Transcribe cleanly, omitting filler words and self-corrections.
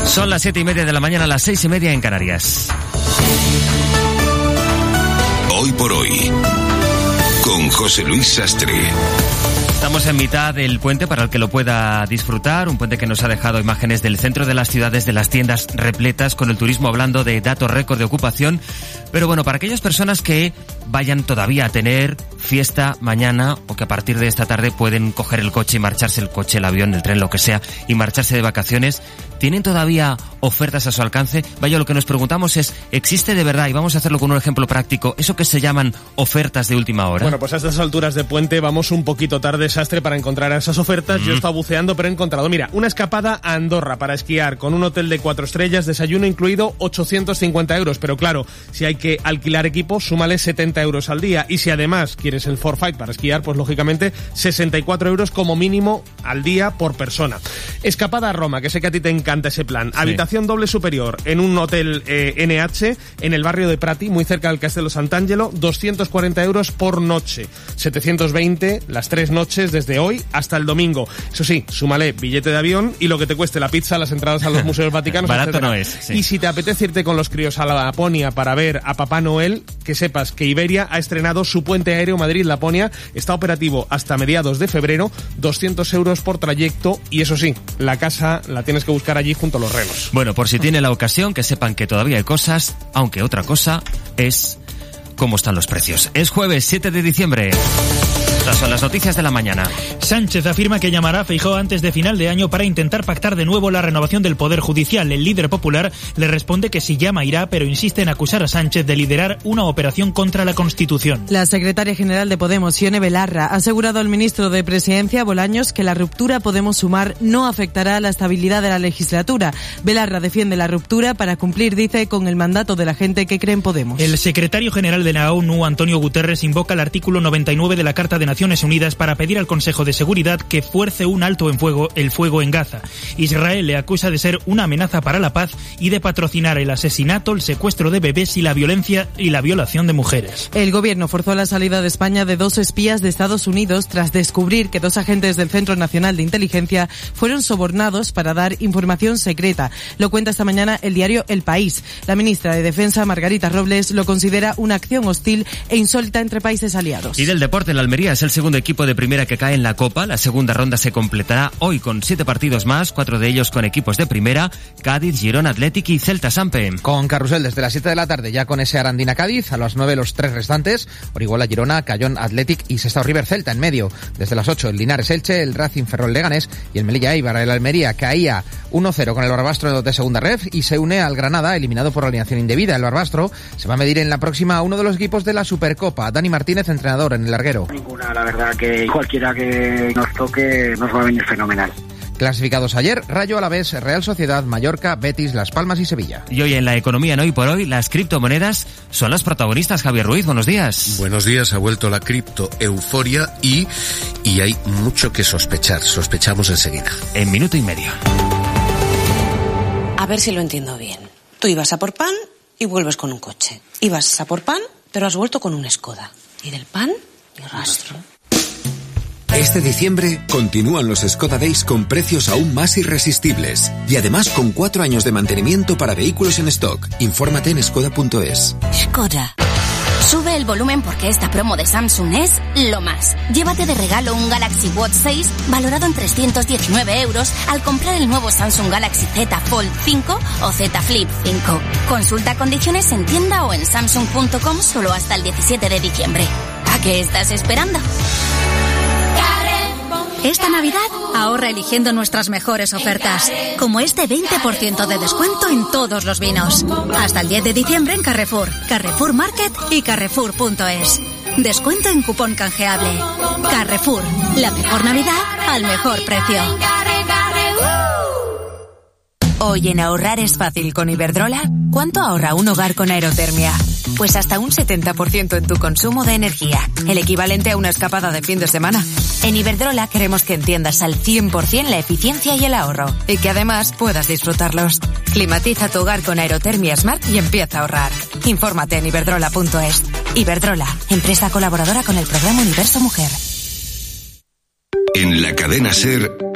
Son las 7:30 de la mañana, las 6:30 en Canarias. Hoy por hoy, con José Luis Sastre. Estamos en mitad del puente para el que lo pueda disfrutar, un puente que nos ha dejado imágenes del centro de las ciudades, de las tiendas repletas, con el turismo hablando de datos récord de ocupación. Pero bueno, para aquellas personas que vayan todavía a tener fiesta mañana o que a partir de esta tarde pueden coger el coche y marcharse, el coche, el avión, el tren, lo que sea, y marcharse de vacaciones, ¿tienen todavía ofertas a su alcance? Vaya, lo que nos preguntamos es, ¿existe de verdad, y vamos a hacerlo con un ejemplo práctico, eso que se llaman ofertas de última hora? Bueno, pues a estas alturas de puente vamos un poquito tarde, Sastre, para encontrar esas ofertas. Yo he estado buceando, pero he encontrado, mira, una escapada a Andorra para esquiar con un hotel de 4 estrellas, desayuno incluido, 850 euros. Pero claro, si hay que alquilar equipo, súmale 70 euros al día. Y si además quieres el forfait para esquiar, pues lógicamente 64 euros como mínimo al día por persona. Escapada a Roma, que sé que a ti te encanta ese plan. Sí. Habitación doble superior en un hotel NH en el barrio de Prati, muy cerca del Castello Sant'Angelo, 240 euros por noche. 720 las 3 noches desde hoy hasta el domingo. Eso sí, súmale billete de avión y lo que te cueste la pizza, las entradas a los museos vaticanos. Barato etcétera. No es. Sí. Y si te apetece irte con los críos a la Laponia para ver a Papá Noel, que sepas que Iberia ha estrenado su puente aéreo Madrid-Laponia. Está operativo hasta mediados de febrero, 200 euros por trayecto. Y eso sí, la casa la tienes que buscar allí junto a los renos. Bueno, por si tiene la ocasión, que sepan que todavía hay cosas, aunque otra cosa es cómo están los precios. Es jueves 7 de diciembre. Estas son las noticias de la mañana. Sánchez afirma que llamará a Feijóo antes de final de año para intentar pactar de nuevo la renovación del Poder Judicial. El líder popular le responde que si llama irá, pero insiste en acusar a Sánchez de liderar una operación contra la Constitución. La secretaria general de Podemos, Ione Belarra, ha asegurado al ministro de Presidencia, Bolaños, que la ruptura Podemos-Sumar no afectará a la estabilidad de la legislatura. Belarra defiende la ruptura para cumplir, dice, con el mandato de la gente que cree en Podemos. El secretario general de la ONU, Antonio Guterres, invoca el artículo 99 de la Carta de Naciones Unidas para pedir al Consejo de Seguridad que fuerce un alto el fuego en Gaza. Israel le acusa de ser una amenaza para la paz y de patrocinar el asesinato, el secuestro de bebés y la violencia y la violación de mujeres. El gobierno forzó la salida de España de 2 espías de Estados Unidos tras descubrir que 2 agentes del Centro Nacional de Inteligencia fueron sobornados para dar información secreta. Lo cuenta esta mañana el diario El País. La ministra de Defensa, Margarita Robles, lo considera una acción hostil e insólita entre países aliados. Y del deporte, el Almería es el segundo equipo de primera que cae en la Copa. La segunda ronda se completará hoy con 7 partidos más, 4 de ellos con equipos de primera: Cádiz, Girona Athletic y Celta Sampe. Con carrusel desde las 7 de la tarde, ya con ese Arandina Cádiz, a las 9 los 3 restantes, Orihuela Girona, Cayón Athletic y Sestao River Celta en medio. Desde las 8 el Linares Elche, el Racing Ferrol Leganés y el Melilla Eibar. El Almería caía 1-0 con el Barbastro de segunda ref y se une al Granada, eliminado por alineación indebida. El Barbastro se va a medir en la próxima a uno de los equipos de la Supercopa. Dani Martínez, entrenador en el larguero. Ninguna, la verdad, que cualquiera que nos toque nos va a venir fenomenal. Clasificados ayer, Rayo Alavés, Real Sociedad, Mallorca, Betis, Las Palmas y Sevilla. Y hoy en la economía, en Hoy por Hoy, las criptomonedas son las protagonistas. Javier Ruiz, buenos días. Buenos días, ha vuelto la criptoeuforia y hay mucho que sospechar. Sospechamos enseguida. En minuto y medio. A ver si lo entiendo bien. Tú ibas a por pan y vuelves con un coche. Ibas a por pan, pero has vuelto con un Skoda. Y del pan, ni rastro. Este diciembre continúan los Skoda Days con precios aún más irresistibles y además con 4 años de mantenimiento para vehículos en stock. Infórmate en skoda.es. Skoda. Sube el volumen porque esta promo de Samsung es lo más. Llévate de regalo un Galaxy Watch 6 valorado en 319 euros al comprar el nuevo Samsung Galaxy Z Fold 5 o Z Flip 5. Consulta condiciones en tienda o en samsung.com solo hasta el 17 de diciembre. ¿A qué estás esperando? Esta Navidad ahorra eligiendo nuestras mejores ofertas, como este 20% de descuento en todos los vinos. Hasta el 10 de diciembre en Carrefour, Carrefour Market y Carrefour.es. Descuento en cupón canjeable. Carrefour, la mejor Navidad al mejor precio. Hoy en ahorrar es fácil con Iberdrola. ¿Cuánto ahorra un hogar con aerotermia? Pues hasta un 70% en tu consumo de energía, el equivalente a una escapada de fin de semana. En Iberdrola queremos que entiendas al 100% la eficiencia y el ahorro, y que además puedas disfrutarlos. Climatiza tu hogar con Aerotermia Smart y empieza a ahorrar. Infórmate en iberdrola.es. Iberdrola, empresa colaboradora con el programa Universo Mujer. En la cadena SER,